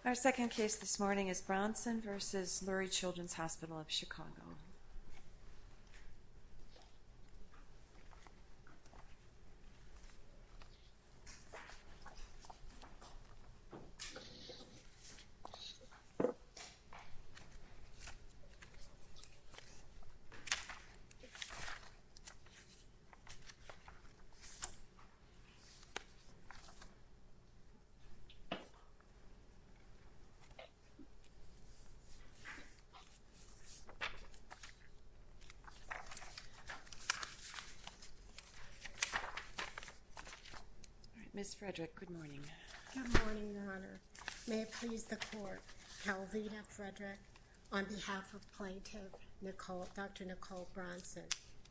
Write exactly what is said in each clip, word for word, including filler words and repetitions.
Our second case this morning is Bronson v. Lurie Children's Hospital of Chicago. Miz Frederick, good morning. Good morning, Your Honor. May it please the Court, Calvita Frederick, on behalf of Plaintiff Nicole, Doctor Nicole Bronson.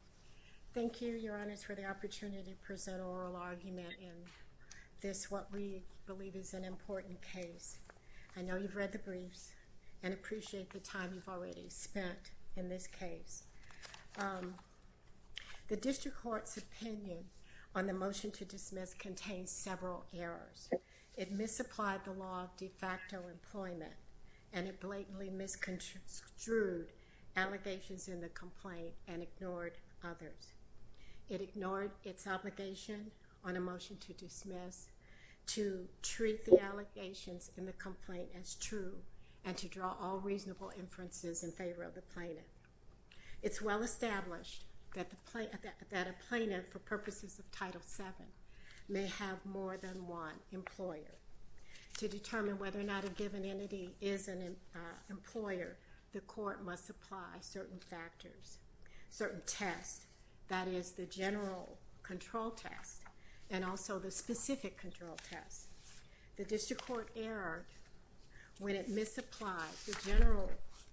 Thank you, Your Honors, for the opportunity to present oral argument in this, what we believe is an important case. I know you've read the briefs and appreciate the time you've already spent in this case. Um, the District Court's opinion on the motion to dismiss contains several errors. It misapplied the law of de facto employment, and it blatantly misconstrued allegations in the complaint and ignored others. It ignored its obligation on a motion to dismiss to treat the allegations in the complaint as true and to draw all reasonable inferences in favor of the plaintiff. It's well established that, the pla that, that a plaintiff, for purposes of Title seven, may have more than one employer. To determine whether or not a given entity is an uh, employer, the court must apply certain factors, certain tests, that is the general control test and also the specific control test. The District Court erred when it misapplied the general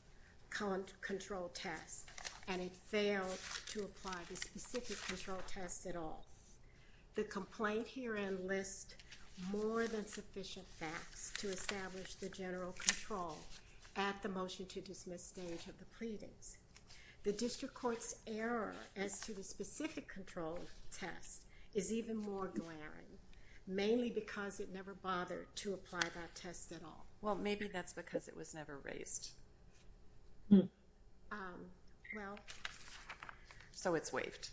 con control test and it failed to apply the specific control test at all. The complaint herein lists more than sufficient facts to establish the general control at the motion to dismiss stage of the pleadings. The District Court's error as to the specific control test is even more glaring, mainly because it never bothered to apply that test at all. Well, maybe that's because it was never raised. Hmm. Um, well, so it's waived.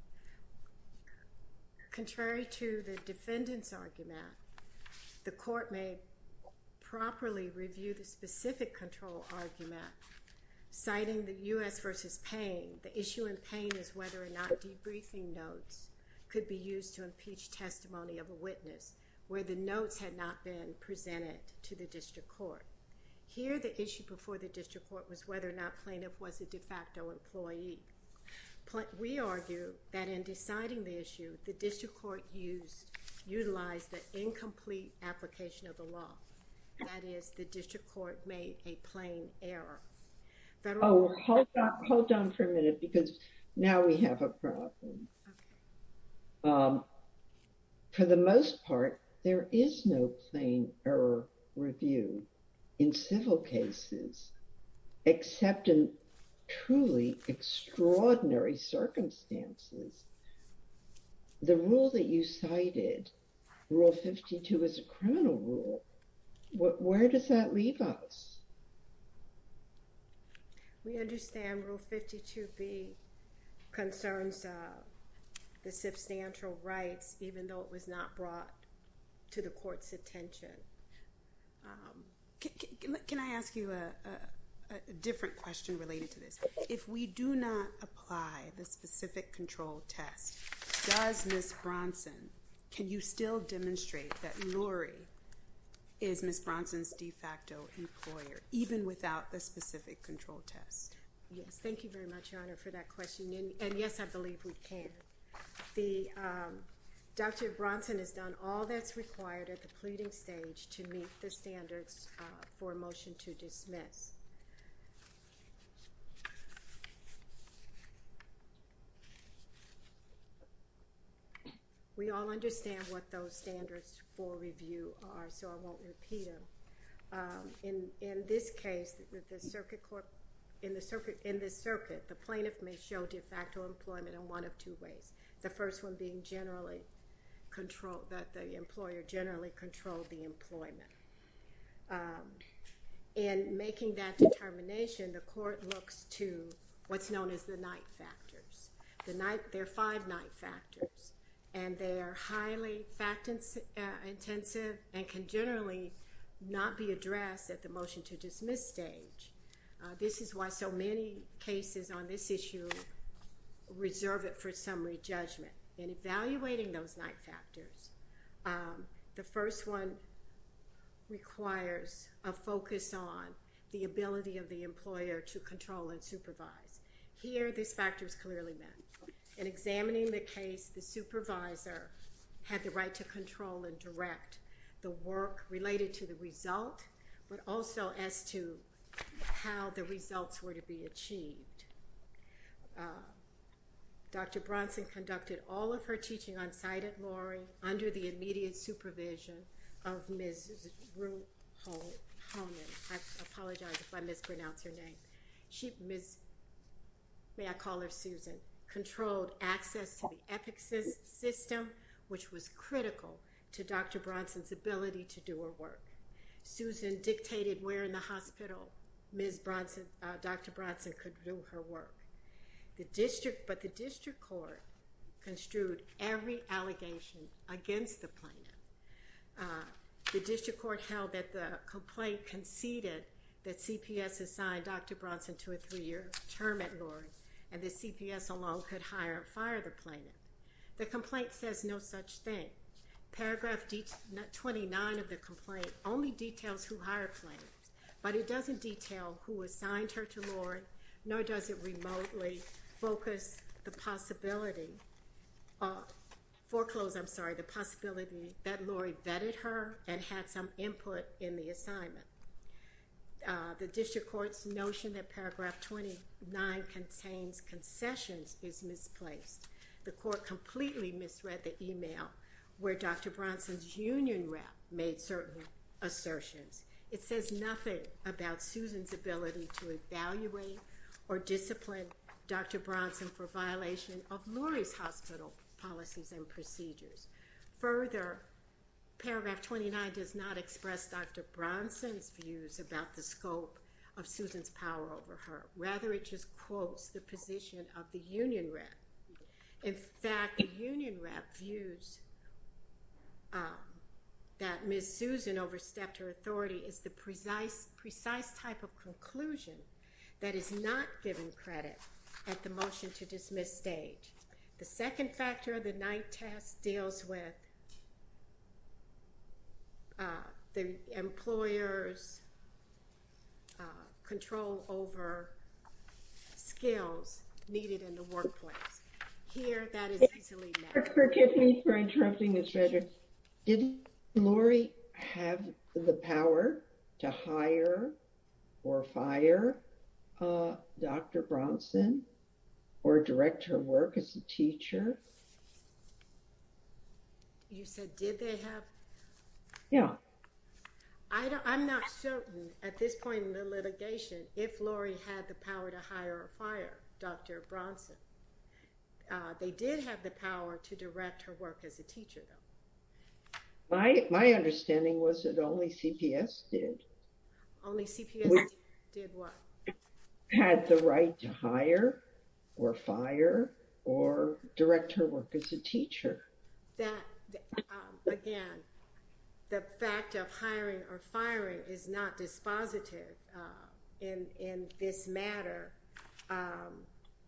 Contrary to the defendant's argument, the court may properly review the specific control argument, citing the U S versus Payne. The issue in Payne is whether or not debriefing notes could be used to impeach testimony of a witness, where the notes had not been presented to the District Court. Here, the issue before the District Court was whether or not plaintiff was a de facto employee. We argue that in deciding the issue, the District Court used, utilized the incomplete application of the law. That is, the District Court made a plain error. Federal oh, hold on, hold on for a minute, because now we have a problem. Okay. Um, for the most part, there is no plain error review in civil cases, except in truly extraordinary circumstances. The rule that you cited, Rule fifty-two, is a criminal rule. Wh where does that leave us? We understand Rule fifty-two B concerns uh, the substantial rights, even though it was not brought to the court's attention. Um, Can, can, can I ask you a, a, a different question related to this? If we do not apply the specific control test, does Miz Bronson, can you still demonstrate that Lurie is Miz Bronson's de facto employer, even without the specific control test? Yes, thank you very much, Your Honor, for that question. And, and yes, I believe we can. The um, Doctor Bronson has done all that's required at the pleading stage to meet the standards uh, for a motion to dismiss. We all understand what those standards for review are, so I won't repeat them. Um, in in this case, the, the circuit court, in the circuit in this circuit, the plaintiff may show de facto employment in one of two ways. The first one being generally control that the employer generally controlled the employment. Um, in making that determination, the court looks to what's known as the Knight factors. The Knight, there are five Knight factors, and they are highly fact-intensive and can generally not be addressed at the motion to dismiss stage. Uh, this is why so many cases on this issue reserve it for summary judgment. In evaluating those Knight factors, um, the first one requires a focus on the ability of the employer to control and supervise. Here, this factor is clearly met. In examining the case, the supervisor had the right to control and direct the work related to the result, but also as to how the results were to be achieved. Uh, Doctor Bronson conducted all of her teaching on site at Lori under the immediate supervision of Miz Ruth Honan. I apologize if I mispronounce her name. She, Miz, may I call her Susan, controlled access to the EPIC system, which was critical to Doctor Bronson's ability to do her work. Susan dictated where in the hospital Miz Bronson, uh, Doctor Bronson could do her work. The district, but the district court construed every allegation against the plaintiff. Uh, the district court held that the complaint conceded that C P S assigned Doctor Bronson to a three-year term at Lori, and that C P S alone could hire and fire the plaintiff. The complaint says no such thing. Paragraph twenty-nine of the complaint only details who hired plaintiffs, but it doesn't detail who assigned her to Lori, nor does it remotely focus the possibility, uh, foreclose, I'm sorry, the possibility that Lori vetted her and had some input in the assignment. Uh, the district court's notion that paragraph twenty-nine contains concessions is misplaced. The court completely misread the email where Doctor Bronson's union rep made certain assertions. It says nothing about Susan's ability to evaluate or discipline Doctor Bronson for violation of Lori's hospital policies and procedures. Further, paragraph twenty-nine does not express Doctor Bronson's views about the scope of Susan's power over her. Rather, it just quotes the position of the union rep. In fact, the union rep views um, that Miz Susan overstepped her authority is the precise, precise type of conclusion that is not given credit at the motion to dismiss stage. The second factor of the Knight test deals with uh, the employer's uh, control over skills needed in the workplace. Here, that is easily met. Forgive me for interrupting, Miz Frederick. Did Lori have the power to hire or fire uh, Doctor Bronson or direct her work as a teacher? You said, did they have? Yeah. I don't, I'm not certain at this point in the litigation if Lori had the power to hire or fire Doctor Bronson. Uh, they did have the power to direct her work as a teacher, though. My my understanding was that only C P S did. Only C P S We, did, did what? Had the right to hire or fire or direct her work as a teacher. That, um, again, the fact of hiring or firing is not dispositive uh, in, in this matter. Um,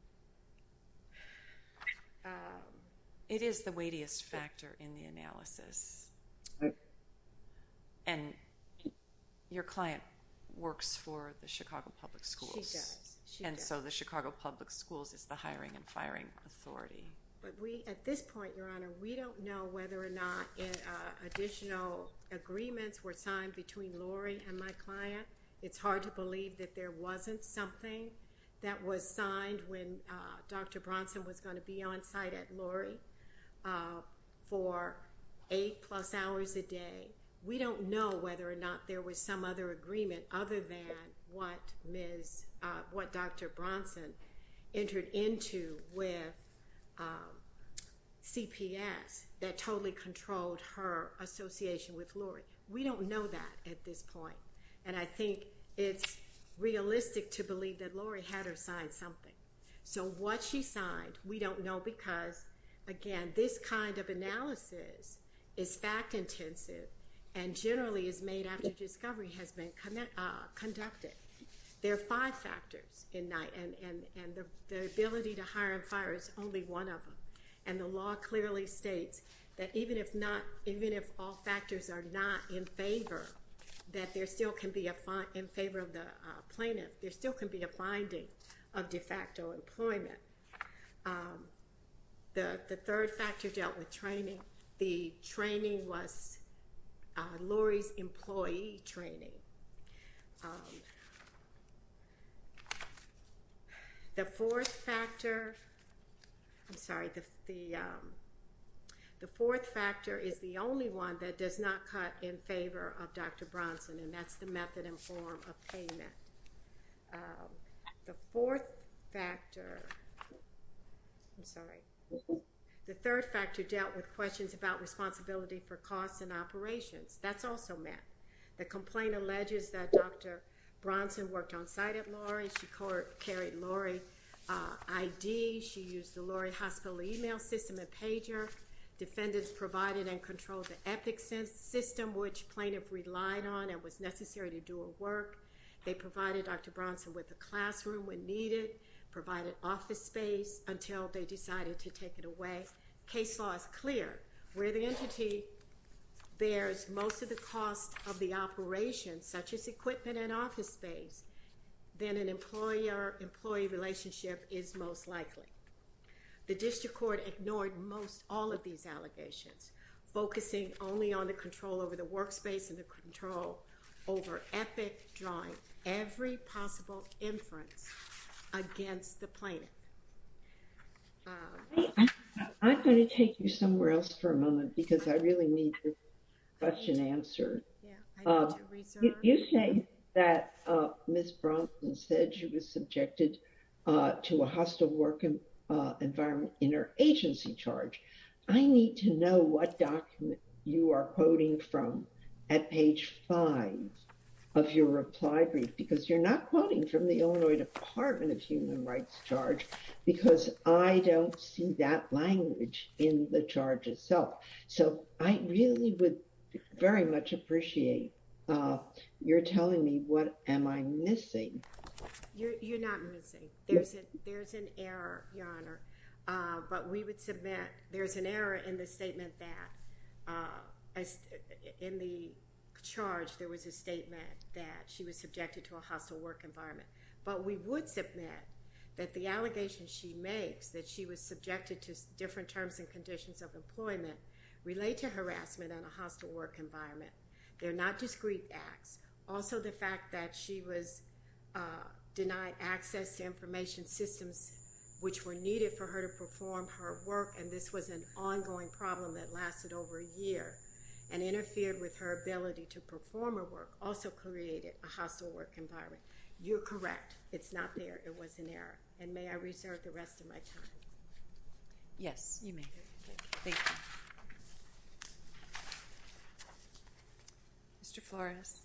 um, It is the weightiest factor in the analysis. I, And your client works for the Chicago Public Schools. She does. She and does. so the Chicago Public Schools is the hiring and firing authority. But we, at this point, Your Honor, we don't know whether or not uh, additional agreements were signed between Lori and my client. It's hard to believe that there wasn't something that was signed when uh, Doctor Bronson was going to be on site at Lori uh, for eight plus hours a day. We don't know whether or not there was some other agreement other than what Miz Uh, what Doctor Bronson entered into with um, C P S that totally controlled her association with Lori. We don't know that at this point. And I think it's realistic to believe that Lori had her sign something. So what she signed, we don't know because, again, this kind of analysis is fact-intensive and generally is made after discovery has been connect, uh, conducted. There are five factors in night, and, and, and the, the ability to hire and fire is only one of them. And the law clearly states that even if not, even if all factors are not in favor, that there still can be a fi- in favor of the uh, plaintiff, there still can be a finding of de facto employment. Um, the the third factor dealt with training. The training was uh, Lori's employee training. Um, the fourth factor, I'm sorry, the the um, the fourth factor is the only one that does not cut in favor of Doctor Bronson, and that's the method and form of payment. Um, the fourth factor, I'm sorry, the third factor dealt with questions about responsibility for costs and operations. That's also met. The complaint alleges that Doctor Bronson worked on site at Lori. She carried Lori uh, I D. She used the Lori Hospital email system and pager. Defendants provided and controlled the Epic system, which plaintiff relied on and was necessary to do her work. They provided Doctor Bronson with a classroom when needed, provided office space until they decided to take it away. Case law is clear. Where the entity bears most of the cost of the operation, such as equipment and office space, then an employer-employee relationship is most likely. The district court ignored most all of these allegations, focusing only on the control over the workspace and the control over Epic, drawing every possible inference against the plaintiff. Um, I, I'm going to take you somewhere else for a moment because I really need this question answered. Yeah, I need uh, to reserve. You, you say that uh, Miz Bronson said she was subjected uh, to a hostile work environment. Uh, environment in her agency charge. I need to know what document you are quoting from at page five of your reply brief, because you're not quoting from the Illinois Department of Human Rights charge, because I don't see that language in the charge itself. So I really would very much appreciate uh, you're telling me what am I missing. You're, you're not missing. There's, a, there's an error, Your Honor. Uh, but we would submit there's an error in the statement that uh, as, in the charge there was a statement that she was subjected to a hostile work environment. But we would submit that the allegation she makes that she was subjected to different terms and conditions of employment relate to harassment and a hostile work environment. They're not discrete acts. Also the fact that she was uh, denied access to information systems which were needed for her to perform her work, and this was an ongoing problem that lasted over a year and interfered with her ability to perform her work, also created a hostile work environment. You're correct. It's not there. It was an error. And may I reserve the rest of my time? Yes, you may. Thank you. Mister Flores.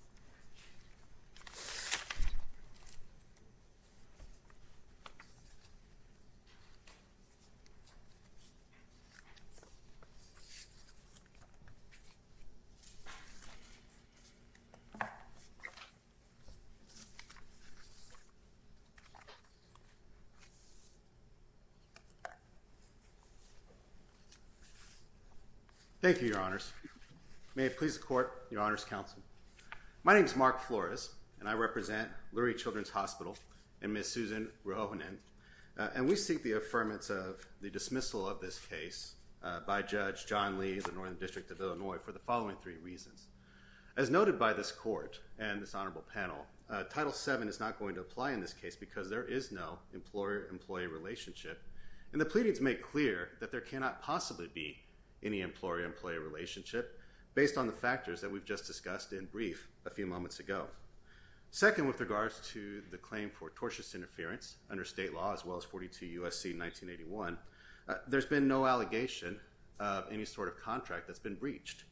Thank you, Your Honors. May it please the Court, Your Honors Counsel. My name is Mark Flores, and I represent Lurie Children's Hospital and Miz Susan Ruohonen, uh, and we seek the affirmance of the dismissal of this case uh, by Judge John Lee of the Northern District of Illinois for the following three reasons. As noted by this Court and this honorable panel, uh, Title seven is not going to apply in this case because there is no employer-employee relationship, and the pleadings make clear that there cannot possibly be any employer-employee relationship based on the factors that we've just discussed in brief a few moments ago. Second, with regards to the claim for tortious interference under state law as well as forty-two U S C nineteen eighty-one, uh, there's been no allegation of any sort of contract that's been breached.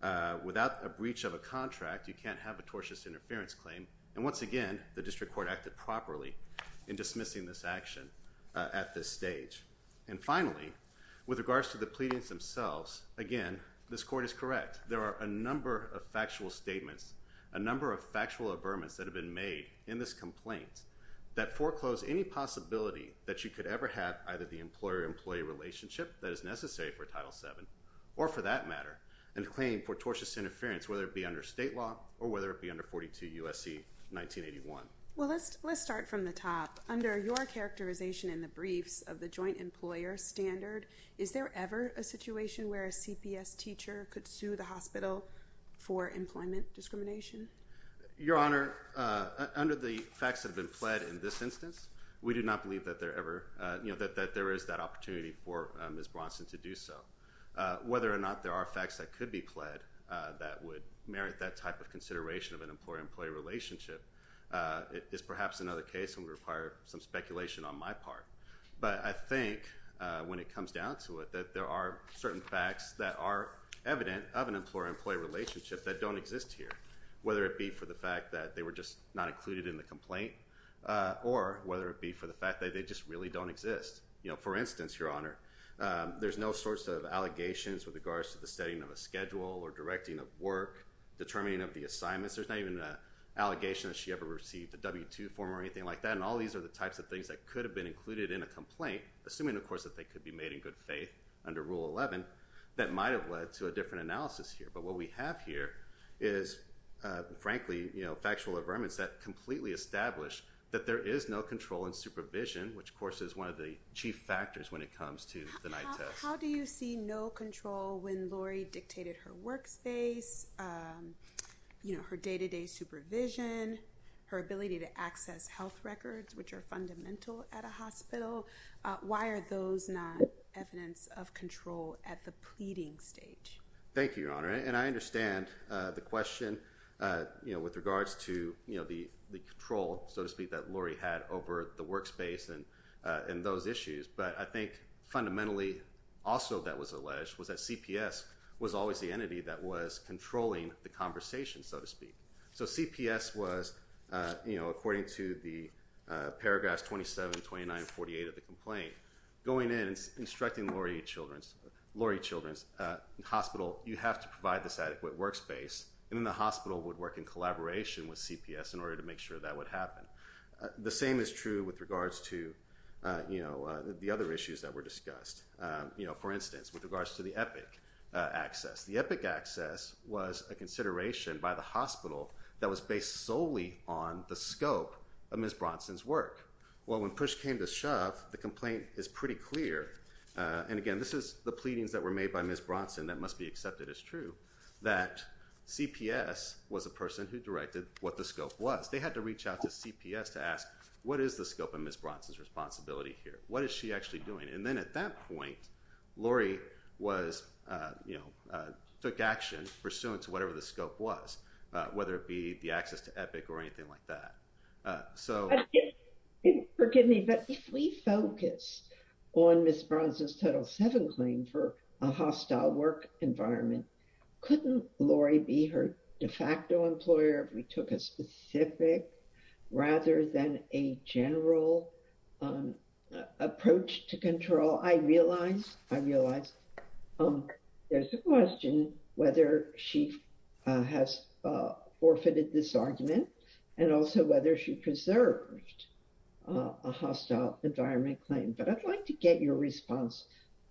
Uh, without a breach of a contract, you can't have a tortious interference claim. And once again, the district court acted properly in dismissing this action uh, at this stage. And finally, with regards to the pleadings themselves, again, this court is correct. There are a number of factual statements, a number of factual averments that have been made in this complaint that foreclose any possibility that you could ever have either the employer-employee relationship that is necessary for Title seven, or for that matter, a claim for tortious interference, whether it be under state law or whether it be under forty-two U S C nineteen eighty-one. Well, let's let's start from the top. Under your characterization in the briefs of the joint employer standard, is there ever a situation where a C P S teacher could sue the hospital for employment discrimination? Your Honor, uh, under the facts that have been pled in this instance, we do not believe that there ever, uh, you know, that, that there is that opportunity for uh, Miz Bronson to do so. Uh, whether or not there are facts that could be pled uh, that would merit that type of consideration of an employer-employee relationship uh, is perhaps another case and would require some speculation on my part. But I think uh, when it comes down to it, that there are certain facts that are evident of an employer-employee relationship that don't exist here, whether it be for the fact that they were just not included in the complaint uh, or whether it be for the fact that they just really don't exist. You know, for instance, Your Honor, Um, there's no sorts of allegations with regards to the setting of a schedule or directing of work, determining of the assignments. There's not even an allegation that she ever received a W two form or anything like that. And all these are the types of things that could have been included in a complaint, assuming, of course, that they could be made in good faith under Rule eleven, that might have led to a different analysis here. But what we have here is, uh, frankly, you know, factual averments that completely establish that there is no control and supervision, which, of course, is one of the chief factors when it comes to the night how, test. How do you see no control when Lori dictated her workspace, um, you know, her day-to-day supervision, her ability to access health records, which are fundamental at a hospital? Uh, why are those not evidence of control at the pleading stage? Thank you, Your Honor. And I understand uh, the question, uh, you know, with regards to, you know, the the control, so to speak, that Lori had over the workspace and uh, and those issues. But I think fundamentally also that was alleged was that C P S was always the entity that was controlling the conversation, so to speak. So C P S was, uh, you know, according to the uh, paragraphs twenty-seven, twenty-nine, forty-eight of the complaint, going in and instructing Lori Children's, Lori Children's uh, hospital, you have to provide this adequate workspace. And then the hospital would work in collaboration with C P S in order to make sure that would happen. Uh, the same is true with regards to, uh, you know, uh, the other issues that were discussed. Um, you know, for instance, with regards to the EPIC uh, access. The EPIC access was a consideration by the hospital that was based solely on the scope of Miz Bronson's work. Well, when push came to shove, the complaint is pretty clear. Uh, and again, this is the pleadings that were made by Miz Bronson that must be accepted as true, that C P S was a person who directed what the scope was. They had to reach out to C P S to ask, what is the scope of Miz Bronson's responsibility here? What is she actually doing? And then at that point, Lori was, uh, you know, uh, took action pursuant to whatever the scope was, uh, whether it be the access to EPIC or anything like that. Uh, so, But if, if, forgive me, but if we focus on Miz Bronson's Title seven claim for a hostile work environment, couldn't Lori be her de facto employer if we took a specific rather than a general um, approach to control? I realize, I realize um, there's a question whether she uh, has uh, forfeited this argument and also whether she preserved uh, a hostile environment claim. But I'd like to get your response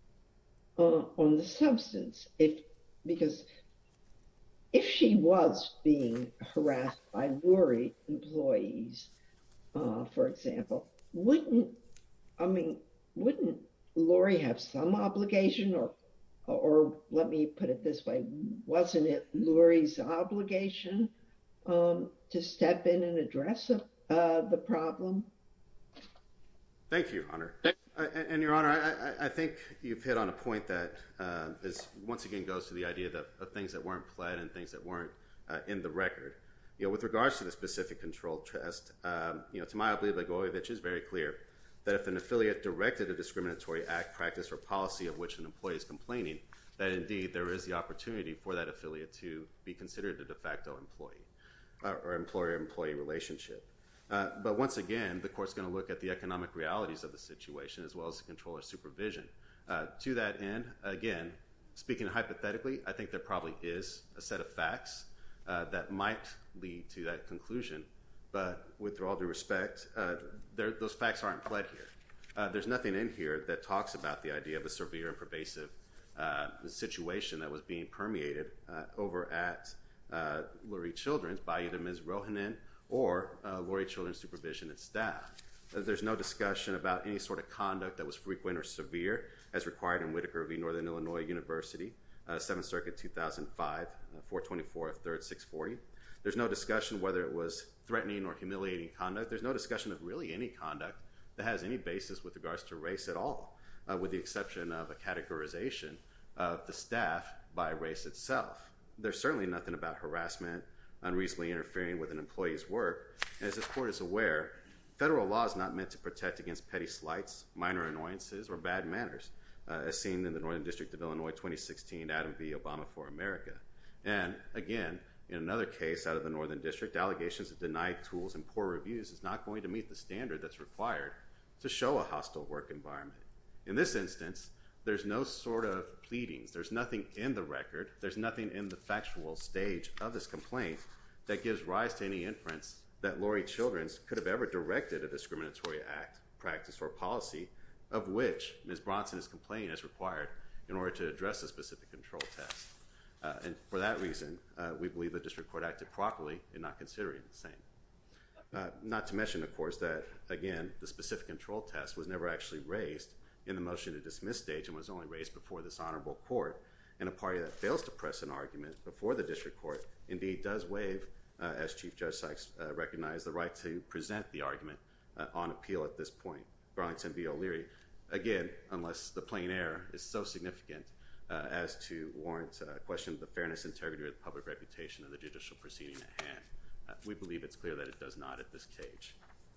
uh, on the substance, if because if she was being harassed by Lori employees, uh, for example, wouldn't, I mean, wouldn't Lori have some obligation, or, or let me put it this way, wasn't it Lori's obligation um, to step in and address uh, the problem? Thank you, Your Honor. Uh, and, and, Your Honor, I, I think you've hit on a point that uh, is once again goes to the idea that, of things that weren't pled and things that weren't uh, in the record. You know, with regards to the specific control test, um, you know, Tamaya Blagojevich is very clear that if an affiliate directed a discriminatory act, practice, or policy of which an employee is complaining, that indeed there is the opportunity for that affiliate to be considered a de facto employee uh, or employer-employee relationship. Uh, but once again, the court's going to look at the economic realities of the situation as well as the controller's supervision. Uh, to that end, again, speaking hypothetically, I think there probably is a set of facts uh, that might lead to that conclusion. But with all due respect, uh, there, those facts aren't pled here. Uh, there's nothing in here that talks about the idea of a severe and pervasive uh, situation that was being permeated uh, over at uh, Lurie Children's by either Miz Rohanen or uh, Lurie Children's supervision and staff. Uh, there's no discussion about any sort of conduct that was frequent or severe as required in Whitaker v. Northern Illinois University, uh, seventh Circuit, two thousand five, uh, four twenty-four F third, six forty. There's no discussion whether it was threatening or humiliating conduct. There's no discussion of really any conduct that has any basis with regards to race at all, uh, with the exception of a categorization of the staff by race itself. There's certainly nothing about harassment, unreasonably interfering with an employee's work. And as this court is aware, federal law is not meant to protect against petty slights, minor annoyances, or bad manners, uh, as seen in the Northern District of Illinois twenty sixteen Adam v. Obama for America. And again, in another case out of the Northern District, allegations of denied tools and poor reviews is not going to meet the standard that's required to show a hostile work environment. In this instance, there's no sort of pleadings. There's nothing in the record. There's nothing in the factual stage of this complaint that gives rise to any inference that Lurie Children's could have ever directed a discriminatory act, practice, or policy of which Miz Bronson is complaining as required in order to address a specific control test. Uh, and for that reason, uh, we believe the district court acted properly in not considering the same. Uh, not to mention, of course, that, again, the specific control test was never actually raised in the motion to dismiss stage and was only raised before this honorable court. And a party that fails to press an argument before the district court indeed does waive, uh, as Chief Judge Sykes uh, recognized, the right to present the argument uh, on appeal at this point. Burlington v. O'Leary, again, unless the plain error is so significant Uh, as to warrant a uh, question of the fairness, integrity, or the public reputation of the judicial proceeding at hand. Uh, we believe it's clear that it does not at this stage.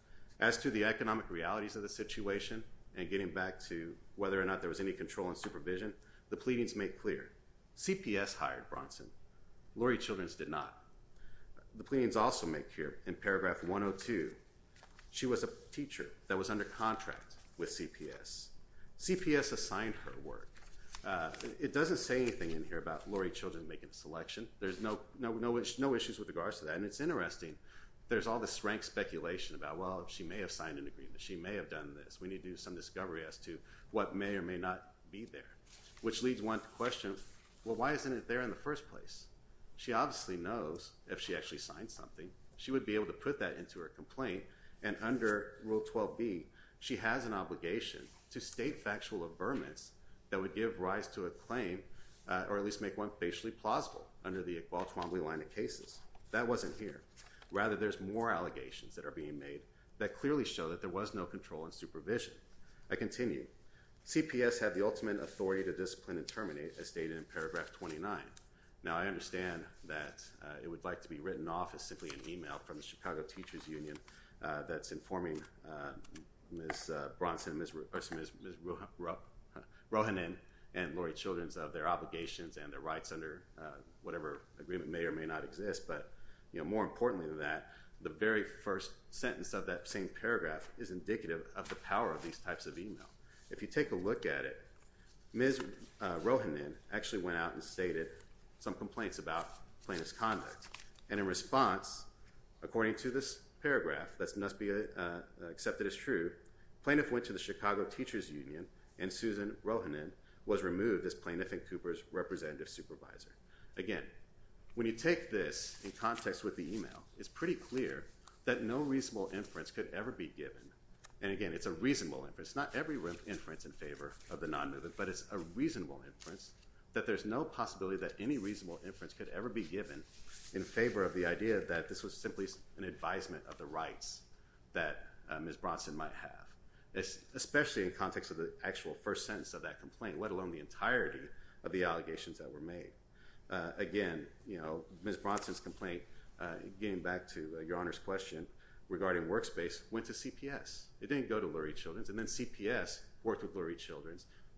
As to the economic realities of the situation, and getting back to whether or not there was any control and supervision, the pleadings make clear. C P S hired Bronson. Lurie Children's did not. The pleadings also make clear in paragraph one oh two, she was a teacher that was under contract with C P S. C P S assigned her work. Uh, it doesn't say anything in here about Lurie Children making a selection. There's no, no, no, no issues with regards to that. And it's interesting. There's all this rank speculation about, well, she may have signed an agreement. She may have done this. We need to do some discovery as to what may or may not be there, which leads one to question, well, why isn't it there in the first place? She obviously knows if she actually signed something, she would be able to put that into her complaint. And under Rule twelve B, she has an obligation to state factual averments that would give rise to a claim, uh, or at least make one facially plausible under the Iqbal Twombly line of cases. That wasn't here. Rather, there's more allegations that are being made that clearly show that there was no control and supervision. I continue. C P S had the ultimate authority to discipline and terminate, as stated in paragraph twenty-nine. Now, I understand that uh, it would like to be written off as simply an email from the Chicago Teachers Union uh, that's informing uh, Miz Uh, Bronson, Miz Ro- or Miz Miz Ro- Ro- Rohanen and Lurie Children's of their obligations and their rights under uh, whatever agreement may or may not exist. But, you know, more importantly than that, the very first sentence of that same paragraph is indicative of the power of these types of email. If you take a look at it, Miz Uh, Rohanen actually went out and stated some complaints about plaintiff's conduct. And in response, according to this paragraph that must be uh, accepted as true, plaintiff went to the Chicago Teachers Union and Susan Rohanen was removed as plaintiff and Cooper's representative supervisor. Again, when you take this in context with the email, it's pretty clear that no reasonable inference could ever be given. And again, it's a reasonable inference. Not every inference in favor of the non-movement, but it's a reasonable inference that there's no possibility that any reasonable inference could ever be given in favor of the idea that this was simply an advisement of the rights that uh, Miz Bronson might have. Especially in context of the actual first sentence of that complaint, let alone the entirety of the allegations that were made. Uh, again, you know, Miz Bronson's complaint, uh, getting back to uh, Your Honor's question regarding workspace, went to C P S. It didn't go to Lurie Children's, and then C P S worked with Lurie Children's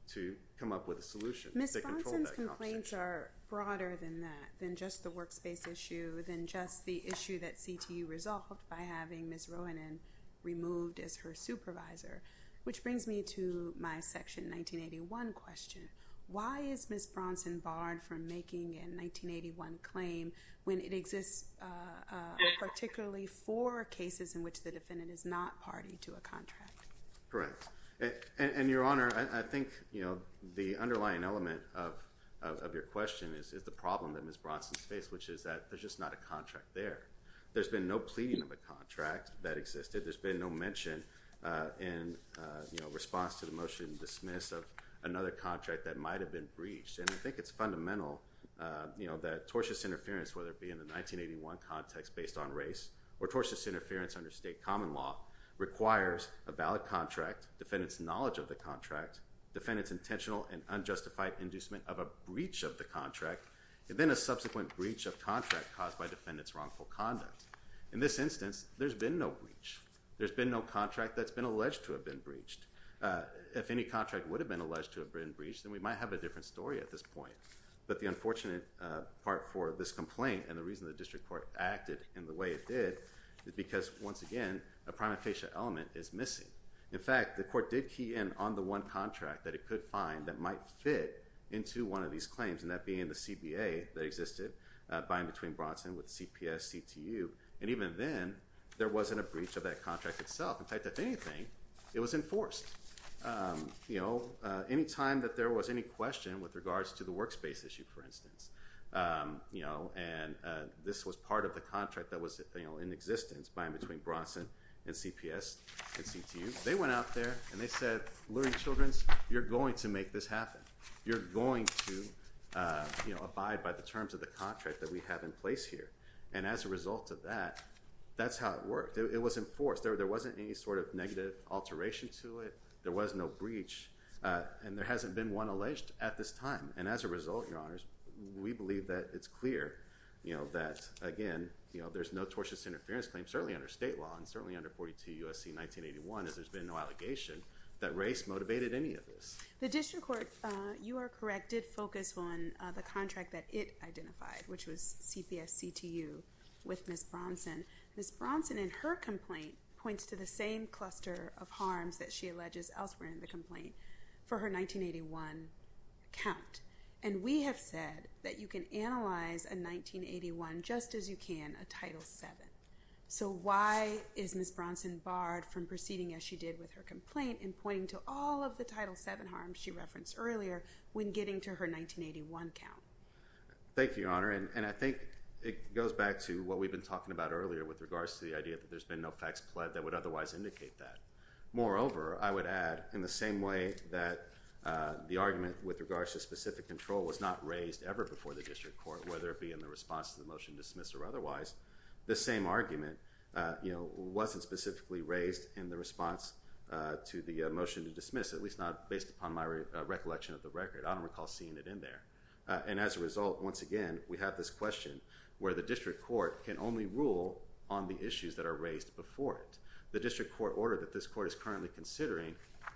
to come up with a solution. Miz Bronson's complaints are broader than that, than just the workspace issue, than just the issue that C T U resolved by having Miz Rohanen removed as her supervisor, which brings me to my Section nineteen eighty-one question. Why is Miz Bronson barred from making a nineteen eighty-one claim when it exists uh, uh, particularly for cases in which the defendant is not party to a contract? Correct. And, and, and Your Honor, I, I think, you know, the underlying element of, of, of your question is, is the problem that Miz Bronson's faced, which is that there's just not a contract there. There's been no pleading of a contract that existed. There's been no mention uh, in, uh, you know, response to the motion to dismiss of another contract that might have been breached. And I think it's fundamental, uh, you know, that tortious interference, whether it be in the nineteen eighty-one context based on race or tortious interference under state common law, requires a valid contract, defendant's knowledge of the contract, defendant's intentional and unjustified inducement of a breach of the contract, and then a subsequent breach of contract caused by defendant's wrongful conduct. In this instance, there's been no breach. There's been no contract that's been alleged to have been breached. Uh, if any contract would have been alleged to have been breached, then we might have a different story at this point. But the unfortunate uh, part for this complaint, and the reason the district court acted in the way it did, is because, once again, a prima facie element is missing. In fact, the court did key in on the one contract that it could find that might fit into one of these claims, and that being the C B A that existed uh, by and between Bronson with C P S, C T U, and even then, there wasn't a breach of that contract itself. In fact, if anything, it was enforced. Um, you know, uh, any time that there was any question with regards to the workspace issue, for instance, um, you know, and uh, this was part of the contract that was, you know, in existence by and between Bronson and C P S and C T U. They went out there and they said, Lurie Children's, you're going to make this happen. You're going to, uh, you know, abide by the terms of the contract that we have in place here. And as a result of that, that's how it worked. It, it was enforced. There, there wasn't any sort of negative alteration to it. There was no breach, uh, and there hasn't been one alleged at this time. And as a result, Your Honors, we believe that it's clear, you know, that, again, you know, there's no tortious interference claim, certainly under state law and certainly under forty-two U S C nineteen eighty-one, as there's been no allegation that race motivated any of this. The district court, uh, you are correct, did focus on uh, the contract that it identified, which was C P S C T U with Miz Bronson. Miz Bronson, in her complaint, points to the same cluster of harms that she alleges elsewhere in the complaint for her nineteen eighty-one count. And we have said that you can analyze a nineteen eighty-one just as you can a Title seven. So why is Miz Bronson barred from proceeding as she did with her complaint and pointing to all of the Title seven harms she referenced earlier when getting to her nineteen eighty-one count? Thank you, Your Honor. And, and I think it goes back to what we've been talking about earlier with regards to the idea that there's been no facts pled that would otherwise indicate that. Moreover, I would add, in the same way that uh, the argument with regards to specific control was not raised ever before the district court, whether it be in the response to the motion to dismiss or otherwise, the same argument uh, you know, wasn't specifically raised in the response uh, to the uh, motion to dismiss, at least not based upon my re uh, recollection of the record. I don't recall seeing it in there. Uh, and as a result, once again, we have this question where the district court can only rule on the issues that are raised before it. The district court order that this court is currently considering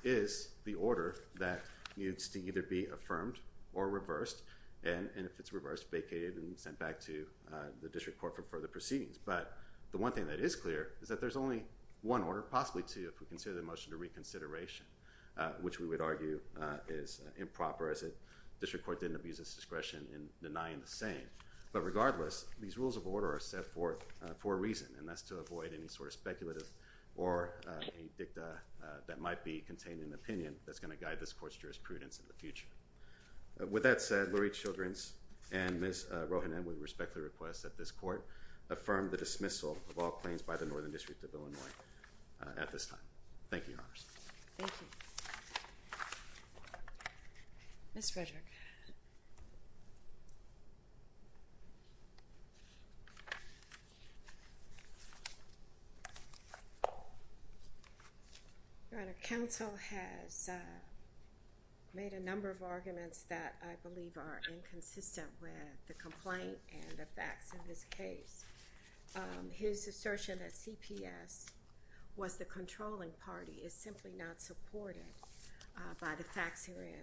is the order that needs to either be affirmed or reversed, and, and if it's reversed, vacated and sent back to uh, the district court for further proceedings. But the one thing that is clear is that there's only one order, possibly two, if we consider the motion to reconsideration, uh, which we would argue uh, is uh, improper, as it district court didn't abuse its discretion in denying the same. But regardless, these rules of order are set forth uh, for a reason, and that's to avoid any sort of speculative or uh, any dicta uh, that might be contained in an opinion that's going to guide this court's jurisprudence in the future. Uh, with that said, Lurie Children's and Miz Uh, Rohanen would respectfully request that this court affirm the dismissal of all claims by the Northern District of Illinois uh, at this time. Thank you, Your Honors. Thank you. Miz Frederick. Your Honor, counsel has uh, made a number of arguments that I believe are inconsistent with the complaint and the facts in this case. Um, his assertion that C P S was the controlling party is simply not supported uh, by the facts herein.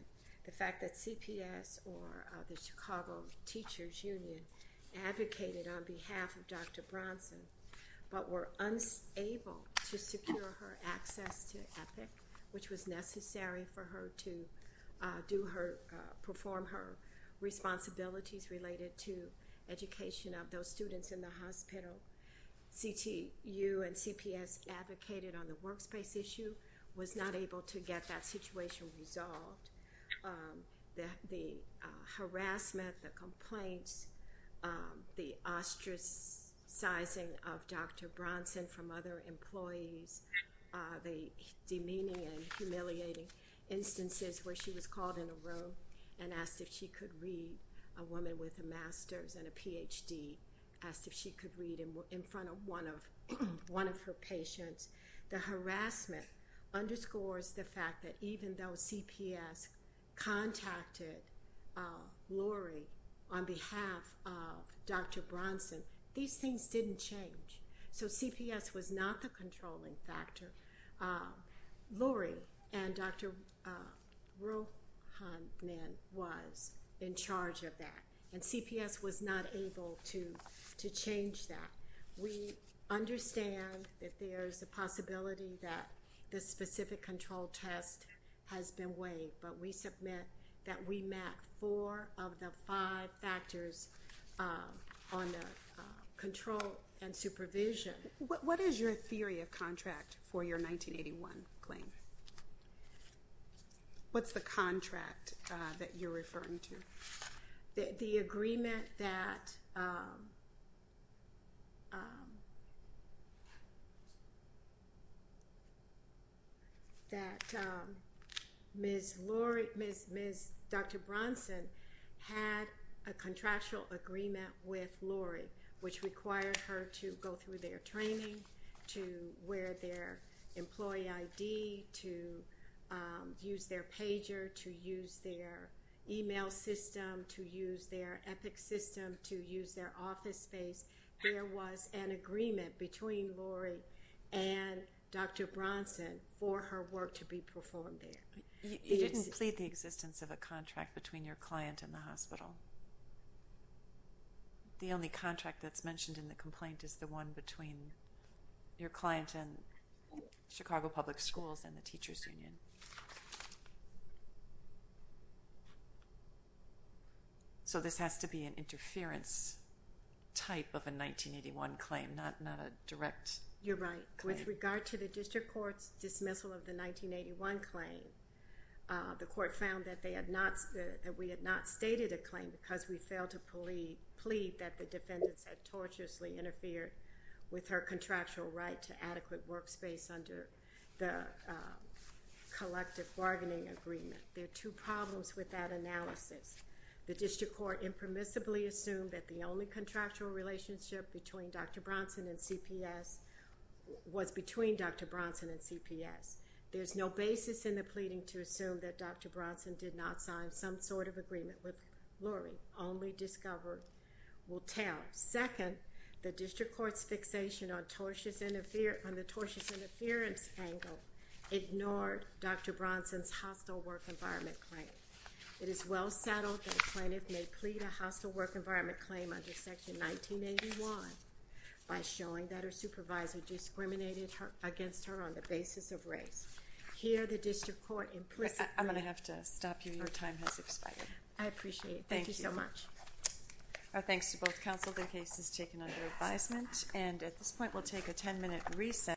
the fact that C P S, or uh, the Chicago Teachers Union, advocated on behalf of Doctor Bronson, but were unable to secure her access to EPIC, which was necessary for her to uh, do her, uh, perform her responsibilities related to education of those students in the hospital. C T U and C P S advocated on the workspace issue, was not able to get that situation resolved. Um, the the uh, harassment, the complaints, um, the ostracizing of Doctor Bronson from other employees, uh, the demeaning and humiliating instances where she was called in a room and asked if she could read, a woman with a master's and a P H D, asked if she could read in, in front of one of one of her patients. The harassment underscores the fact that even though C P S contacted uh, Lori on behalf of Doctor Bronson, these things didn't change. So C P S was not the controlling factor. Uh, Lori and Doctor Uh, Rohanen was in charge of that, and C P S was not able to to change that. We understand that there's a possibility that the specific control test has been waived, but we submit that we met four of the five factors uh, on the uh, control and supervision. What, what is your theory of contract for your nineteen eighty-one claim? What's the contract uh, that you're referring to? The, the agreement that um, um, that um, Miz Lori, Miz Miz Doctor Bronson had a contractual agreement with Lori, which required her to go through their training, to wear their employee I D, to um, use their pager, to use their email system, to use their EPIC system, to use their office space. There was an agreement between Lori and Doctor Bronson for her work to be performed there. You, you didn't plead the existence of a contract between your client and the hospital. The only contract that's mentioned in the complaint is the one between your client and Chicago Public Schools and the Teachers Union. So this has to be an interference type of a nineteen eighty-one claim, not, not a direct You're right. claim. With regard to the district court's dismissal of the nineteen eighty-one claim, uh, the court found that they had not uh, that we had not stated a claim because we failed to plead, plead that the defendants had tortuously interfered with her contractual right to adequate workspace under the uh, collective bargaining agreement. There are two problems with that analysis. The district court impermissibly assumed that the only contractual relationship between Doctor Bronson and C P S was between Doctor Bronson and C P S. There's no basis in the pleading to assume that Doctor Bronson did not sign some sort of agreement with Lori. Only discovery will tell. Second, the district court's fixation on tortious interfer- on the tortious interference angle ignored Doctor Bronson's hostile work environment claim. It is well settled that a plaintiff may plead a hostile work environment claim under Section nineteen eighty-one by showing that her supervisor discriminated her, against her on the basis of race. Here, the district court implicitly... I'm going to have to stop you. Your time has expired. I appreciate it. Thank, Thank you you. so much. Our thanks to both counsel. Their case is taken under advisement. And at this point, we'll take a ten-minute recess.